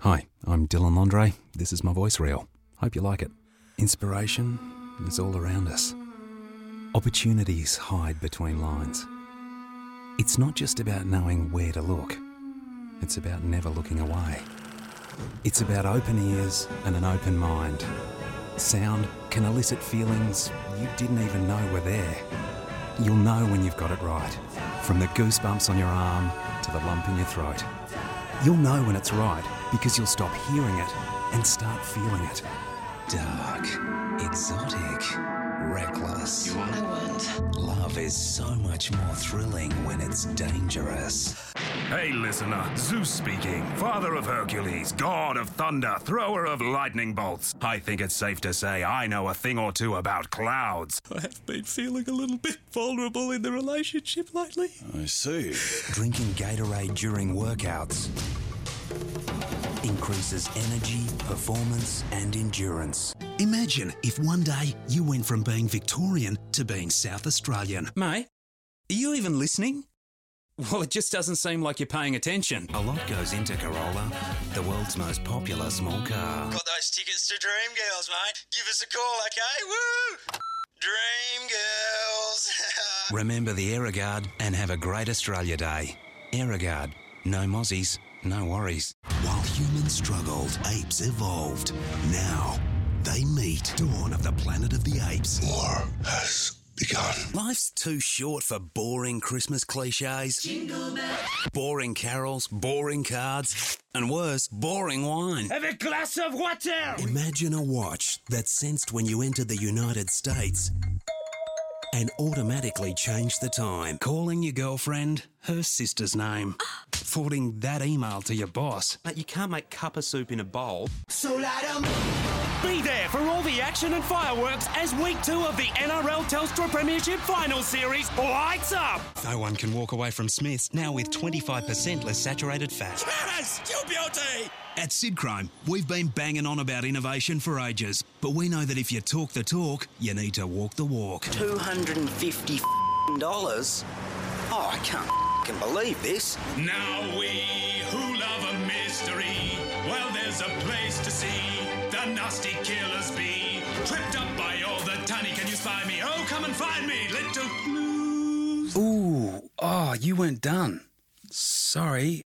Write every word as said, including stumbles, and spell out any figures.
Hi, I'm Dylan Landre. This is my voice reel. Hope you like it. Inspiration is all around us. Opportunities hide between lines. It's not just about knowing where to look. It's about never looking away. It's about open ears and an open mind. Sound can elicit feelings you didn't even know were there. You'll know when you've got it right, from the goosebumps on your arm to the lump in your throat. You'll know when it's right because you'll stop hearing it and start feeling it. Dark, exotic, reckless. You want? I want. Love is so much more thrilling when it's dangerous. Hey listener, Zeus speaking, father of Hercules, god of thunder, thrower of lightning bolts. I think it's safe to say I know a thing or two about clouds. I have been feeling a little bit vulnerable in the relationship lately. I see. Drinking Gatorade during workouts increases energy, performance and endurance. Imagine if one day you went from being Victorian to being South Australian. Mate, are you even listening? Well, it just doesn't seem like you're paying attention. A lot goes into Corolla, the world's most popular small car. Got those tickets to Dreamgirls, mate. Give us a call, okay? Woo! Dreamgirls! Remember the Aerogard and have a great Australia Day. Aerogard. No mozzies, no worries. While humans struggled, apes evolved. Now, they meet. Dawn of the Planet of the Apes. War has begun. Life's too short for boring Christmas cliches. Jingle bells. Boring carols, boring cards, and worse, boring wine. Have a glass of water! Imagine a watch that sensed when you entered the United States and automatically changed the time. Calling your girlfriend her sister's name. Forwarding that email to your boss. Mate, you can't make cuppa soup in a bowl. So light 'em. Be there for all the action and fireworks as week two of the N R L Telstra Premiership Final Series lights up. No one can walk away from Smith's now with twenty-five percent less saturated fat. Yes, you beauty! At Sidchrome, we've been banging on about innovation for ages, but we know that if you talk the talk, you need to walk the walk. two hundred fifty dollars? Oh, I can't f***ing believe this. Now we who love a mystery, well, there's a place to see the nasty killers be. Tripped up by all the tunny, can you spy me? Oh, come and find me, little blues. Ooh, oh, you weren't done. Sorry.